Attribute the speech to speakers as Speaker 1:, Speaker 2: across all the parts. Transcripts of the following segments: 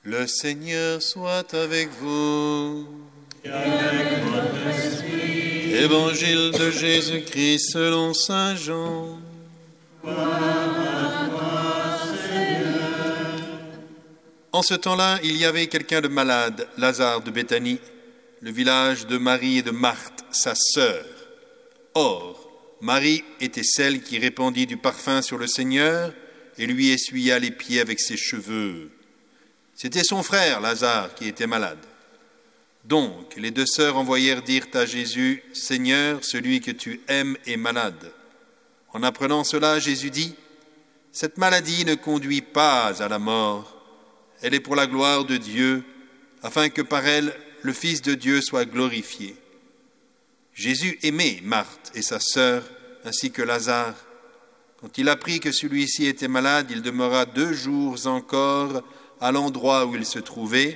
Speaker 1: Le Seigneur soit avec vous.
Speaker 2: Et avec votre esprit.
Speaker 1: Évangile de Jésus-Christ selon saint Jean.
Speaker 2: Gloire à toi, Seigneur.
Speaker 1: En ce temps-là, il y avait quelqu'un de malade, Lazare de Béthanie, le village de Marie et de Marthe, sa sœur. Or, Marie était celle qui répandit du parfum sur le Seigneur et lui essuya les pieds avec ses cheveux. C'était son frère, Lazare, qui était malade. Donc, les deux sœurs envoyèrent dire à Jésus, « Seigneur, celui que tu aimes est malade. » En apprenant cela, Jésus dit, « Cette maladie ne conduit pas à la mort. Elle est pour la gloire de Dieu, afin que par elle, le Fils de Dieu soit glorifié. » Jésus aimait Marthe et sa sœur, ainsi que Lazare. Quand il apprit que celui-ci était malade, il demeura 2 jours encore à l'endroit où il se trouvait.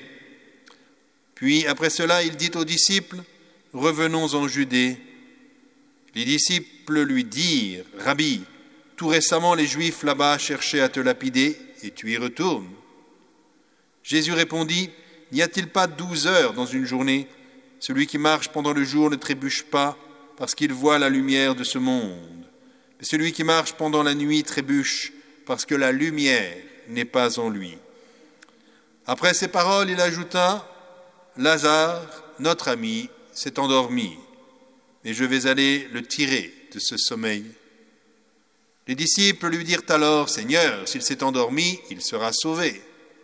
Speaker 1: Puis, après cela, il dit aux disciples, « Revenons en Judée. » Les disciples lui dirent, « Rabbi, tout récemment les Juifs là-bas cherchaient à te lapider, et tu y retournes. » Jésus répondit, « N'y a-t-il pas 12 heures dans une journée ? Celui qui marche pendant le jour ne trébuche pas, parce qu'il voit la lumière de ce monde. Mais celui qui marche pendant la nuit trébuche, parce que la lumière n'est pas en lui. » Après ces paroles, il ajouta, « Lazare, notre ami, s'est endormi, mais je vais aller le tirer de ce sommeil. » Les disciples lui dirent alors, « Seigneur, s'il s'est endormi, il sera sauvé. »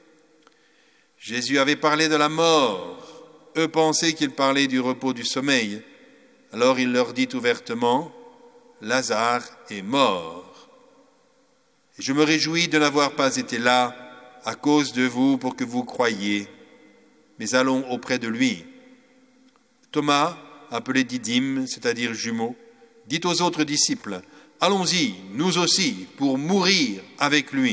Speaker 1: Jésus avait parlé de la mort. Eux pensaient qu'il parlait du repos du sommeil. Alors il leur dit ouvertement, « Lazare est mort. Et je me réjouis de n'avoir pas été là à cause de vous pour que vous croyiez. Mais allons auprès de lui. » Thomas, appelé Didyme, c'est-à-dire jumeau, dit aux autres disciples, « Allons-y, nous aussi, pour mourir avec lui. »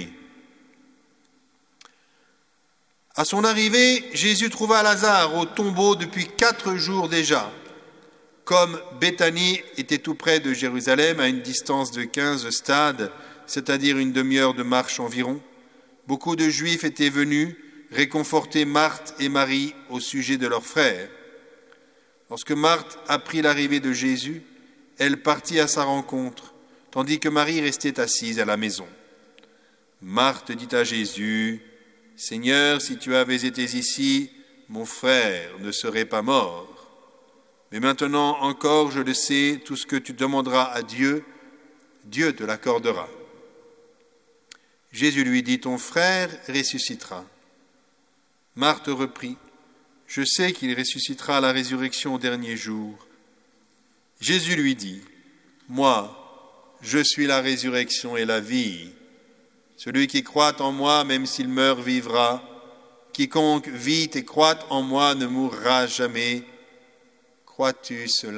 Speaker 1: À son arrivée, Jésus trouva Lazare au tombeau depuis 4 jours déjà. Comme Béthanie était tout près de Jérusalem, à une distance de 15 stades, c'est-à-dire une demi-heure de marche environ, beaucoup de Juifs étaient venus réconforter Marthe et Marie au sujet de leur frère. Lorsque Marthe apprit l'arrivée de Jésus, elle partit à sa rencontre, tandis que Marie restait assise à la maison. Marthe dit à Jésus, « Seigneur, si tu avais été ici, mon frère ne serait pas mort. Mais maintenant encore, je le sais, tout ce que tu demanderas à Dieu, Dieu te l'accordera. » Jésus lui dit, « Ton frère ressuscitera. » Marthe reprit, « Je sais qu'il ressuscitera à la résurrection au dernier jour. » Jésus lui dit, « Moi, je suis la résurrection et la vie. Celui qui croit en moi, même s'il meurt, vivra. Quiconque vit et croit en moi ne mourra jamais. Crois-tu cela ?»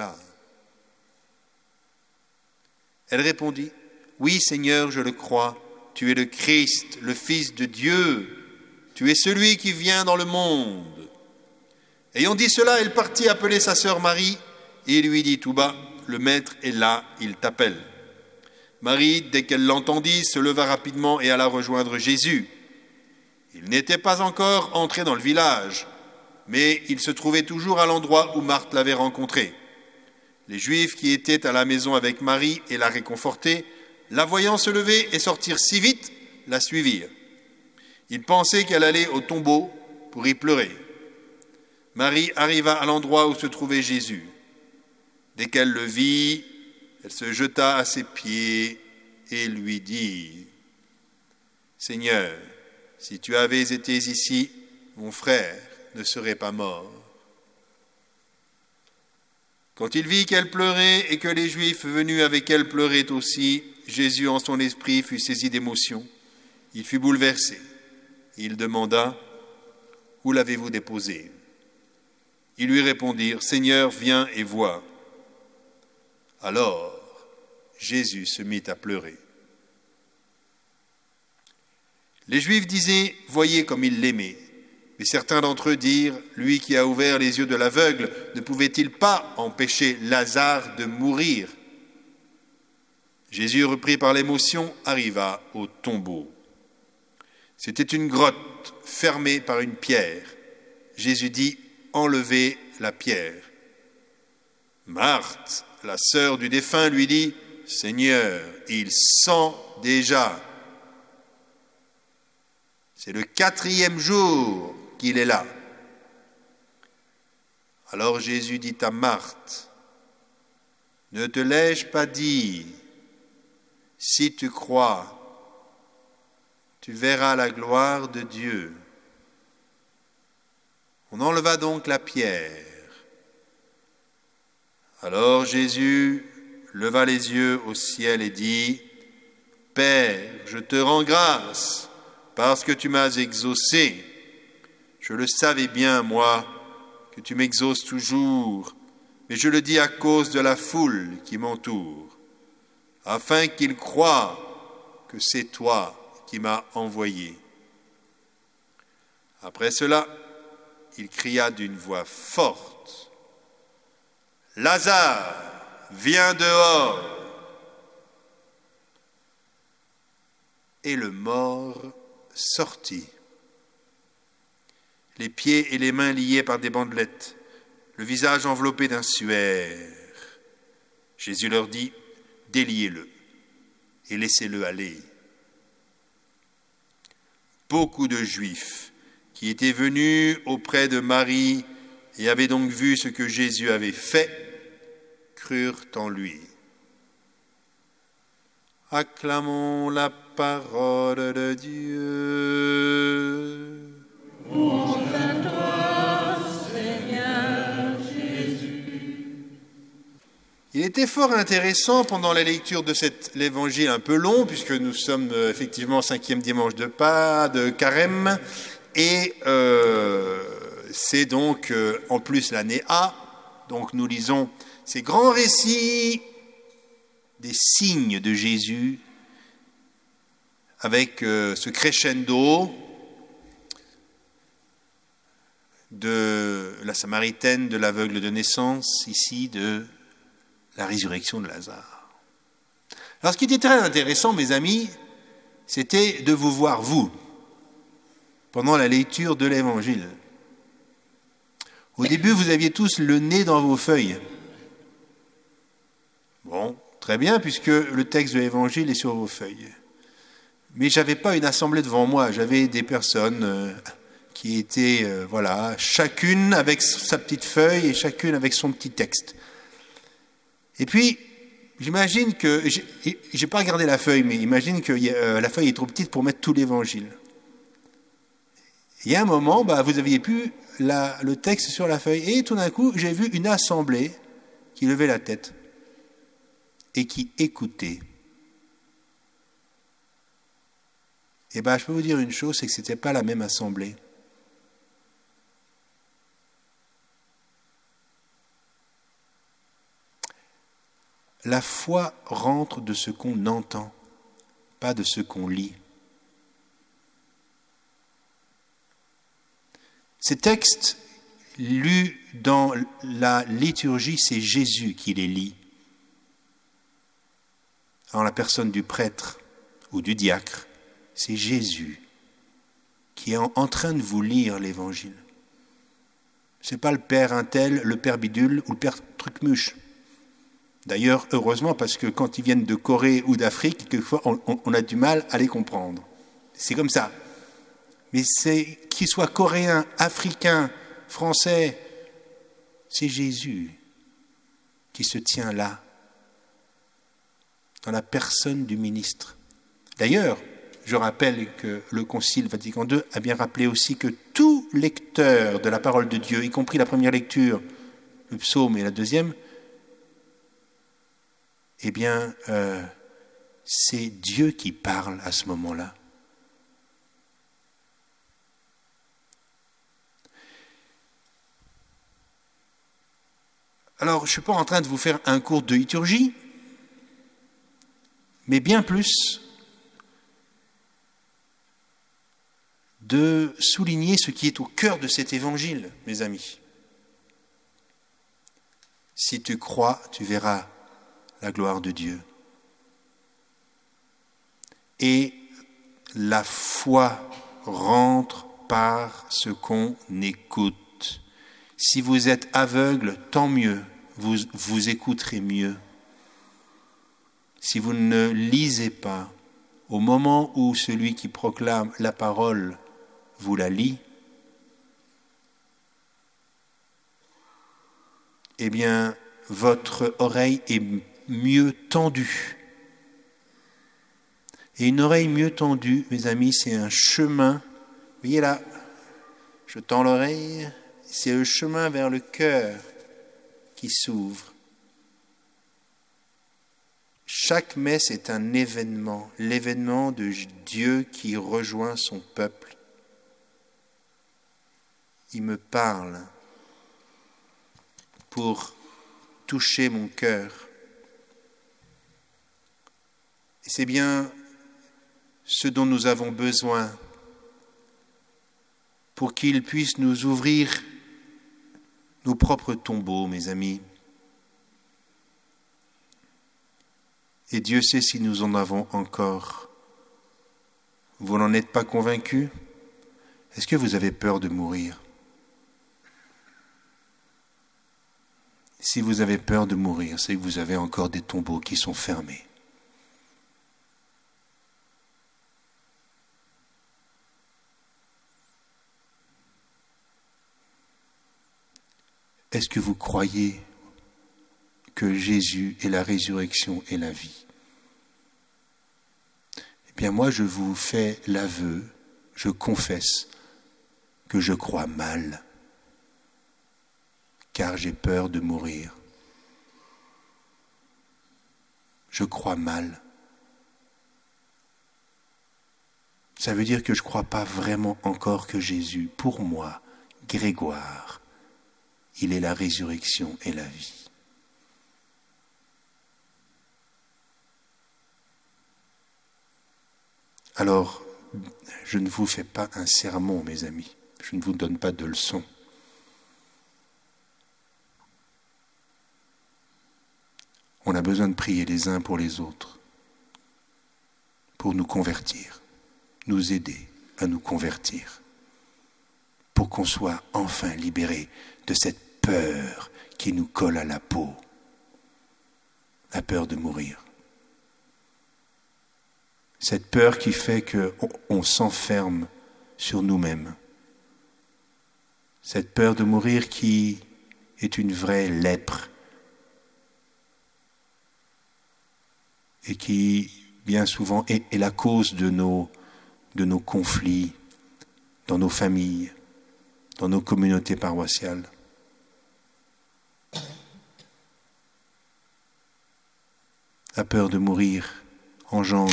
Speaker 1: Elle répondit, « Oui, Seigneur, je le crois. Tu es le Christ, le Fils de Dieu. Tu es celui qui vient dans le monde. » Ayant dit cela, elle partit appeler sa sœur Marie et lui dit tout bas, « Le Maître est là, il t'appelle. » Marie, dès qu'elle l'entendit, se leva rapidement et alla rejoindre Jésus. Il n'était pas encore entré dans le village, mais il se trouvait toujours à l'endroit où Marthe l'avait rencontré. Les Juifs qui étaient à la maison avec Marie et la réconfortaient, la voyant se lever et sortir si vite, la suivirent. Ils pensaient qu'elle allait au tombeau pour y pleurer. Marie arriva à l'endroit où se trouvait Jésus. Dès qu'elle le vit, elle se jeta à ses pieds et lui dit, « Seigneur, si tu avais été ici, mon frère ne serait pas mort. » Quand il vit qu'elle pleurait et que les Juifs venus avec elle pleuraient aussi, Jésus en son esprit fut saisi d'émotion. Il fut bouleversé. Il demanda, « Où l'avez-vous déposé ?» Ils lui répondirent, « Seigneur, viens et vois. » Alors, Jésus se mit à pleurer. Les Juifs disaient, « Voyez comme il l'aimait. » Mais certains d'entre eux dirent, « Lui qui a ouvert les yeux de l'aveugle, ne pouvait-il pas empêcher Lazare de mourir ?» Jésus, repris par l'émotion, arriva au tombeau. C'était une grotte porte fermée par une pierre. Jésus dit, enlevez la pierre. Marthe, la sœur du défunt, lui dit, Seigneur, il sent déjà. C'est le 4e jour qu'il est là. Alors Jésus dit à Marthe, ne te l'ai-je pas dit, si tu crois, tu verras la gloire de Dieu. On enleva donc la pierre. Alors Jésus leva les yeux au ciel et dit, Père, je te rends grâce parce que tu m'as exaucé. Je le savais bien, moi, que tu m'exauces toujours, mais je le dis à cause de la foule qui m'entoure, afin qu'ils croient que c'est toi qui m'as envoyé. Après cela, il cria d'une voix forte, Lazare, viens dehors. Et le mort sortit, les pieds et les mains liés par des bandelettes, le visage enveloppé d'un suaire. Jésus leur dit, déliez-le et laissez-le aller. Beaucoup de Juifs qui étaient venus auprès de Marie et avaient donc vu ce que Jésus avait fait, crurent en lui. Acclamons la parole de Dieu.
Speaker 2: Honte à toi, Seigneur Jésus.
Speaker 1: Il était fort intéressant pendant la lecture de l'évangile un peu long, puisque nous sommes effectivement au 5e dimanche de Carême, et c'est donc en plus l'année A, donc nous lisons ces grands récits des signes de Jésus, avec ce crescendo de la Samaritaine, de l'aveugle de naissance, ici de la résurrection de Lazare. Alors ce qui était très intéressant, mes amis, c'était de vous voir, vous, pendant la lecture de l'Évangile. Au début, vous aviez tous le nez dans vos feuilles. Bon, très bien, puisque le texte de l'Évangile est sur vos feuilles. Mais je n'avais pas une assemblée devant moi, j'avais des personnes qui étaient, chacune avec sa petite feuille et chacune avec son petit texte. Et puis, j'imagine que, j'ai pas regardé la feuille, mais imagine que la feuille est trop petite pour mettre tout l'Évangile. Il y a un moment, vous aviez plus le texte sur la feuille, et tout d'un coup, j'ai vu une assemblée qui levait la tête et qui écoutait. Et je peux vous dire une chose, c'est que ce n'était pas la même assemblée. La foi rentre de ce qu'on entend, pas de ce qu'on lit. Ces textes lus dans la liturgie, c'est Jésus qui les lit, en la personne du prêtre ou du diacre. C'est Jésus qui est en train de vous lire l'Évangile. Ce n'est pas le père untel, le père bidule ou le père trucmuche. D'ailleurs, heureusement, parce que quand ils viennent de Corée ou d'Afrique, quelquefois, on a du mal à les comprendre. C'est comme ça. Mais c'est qu'ils soient coréens, africains, français, c'est Jésus qui se tient là, dans la personne du ministre. D'ailleurs, je rappelle que le Concile Vatican II a bien rappelé aussi que tout lecteur de la parole de Dieu, y compris la première lecture, le psaume et la deuxième, c'est Dieu qui parle à ce moment-là. Alors, je ne suis pas en train de vous faire un cours de liturgie, mais bien plus de souligner ce qui est au cœur de cet évangile, mes amis. Si tu crois, tu verras la gloire de Dieu. Et la foi rentre parce qu'on écoute. Si vous êtes aveugle, tant mieux, vous écouterez mieux. Si vous ne lisez pas, au moment où celui qui proclame la parole vous la lit, eh bien, votre oreille est mieux tendue. Et une oreille mieux tendue, mes amis, c'est un chemin. Vous voyez là, je tends l'oreille, c'est le chemin vers le cœur qui s'ouvre. Chaque messe est un événement, l'événement de Dieu qui rejoint son peuple. Il me parle pour toucher mon cœur. Et c'est bien ce dont nous avons besoin pour qu'il puisse nous ouvrir nos propres tombeaux, mes amis. Et Dieu sait si nous en avons encore. Vous n'en êtes pas convaincus? Est-ce que vous avez peur de mourir? Si vous avez peur de mourir, c'est que vous avez encore des tombeaux qui sont fermés. Est-ce que vous croyez que Jésus est la résurrection et la vie? Eh bien, moi, je vous fais l'aveu, je confesse que je crois mal, car j'ai peur de mourir. Je crois mal. Ça veut dire que je ne crois pas vraiment encore que Jésus, pour moi, Grégoire, il est la résurrection et la vie. Alors, je ne vous fais pas un sermon, mes amis. Je ne vous donne pas de leçons. On a besoin de prier les uns pour les autres, pour nous convertir, nous aider à nous convertir, pour qu'on soit enfin libérés de cette peur qui nous colle à la peau, la peur de mourir. Cette peur qui fait qu'on s'enferme sur nous-mêmes. Cette peur de mourir qui est une vraie lèpre et qui, bien souvent, est la cause de nos conflits dans nos familles, dans nos communautés paroissiales. La peur de mourir engendre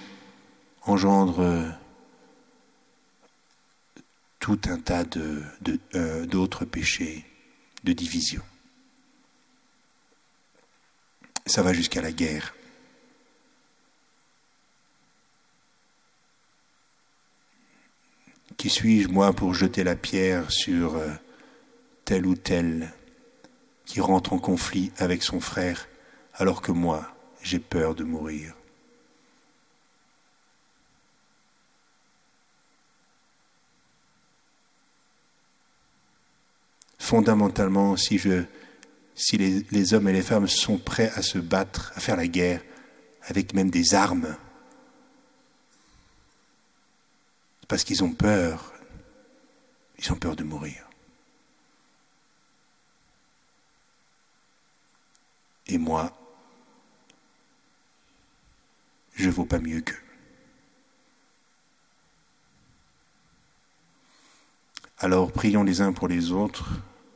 Speaker 1: tout un tas d'autres péchés, de division. Ça va jusqu'à la guerre. Qui suis-je, moi, pour jeter la pierre sur tel ou tel qui rentre en conflit avec son frère, alors que moi, j'ai peur de mourir? Fondamentalement, si les hommes et les femmes sont prêts à se battre, à faire la guerre, avec même des armes, parce qu'ils ont peur de mourir. Et moi, je ne vaux pas mieux qu'eux. Alors prions les uns pour les autres,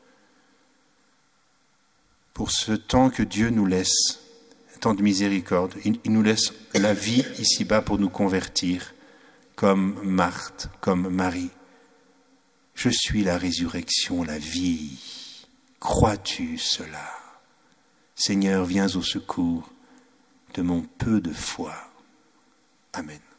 Speaker 1: pour ce temps que Dieu nous laisse, un temps de miséricorde. Il nous laisse la vie ici-bas pour nous convertir, comme Marthe, comme Marie. Je suis la résurrection, la vie. Crois-tu cela? Seigneur, viens au secours de mon peu de foi. Amen.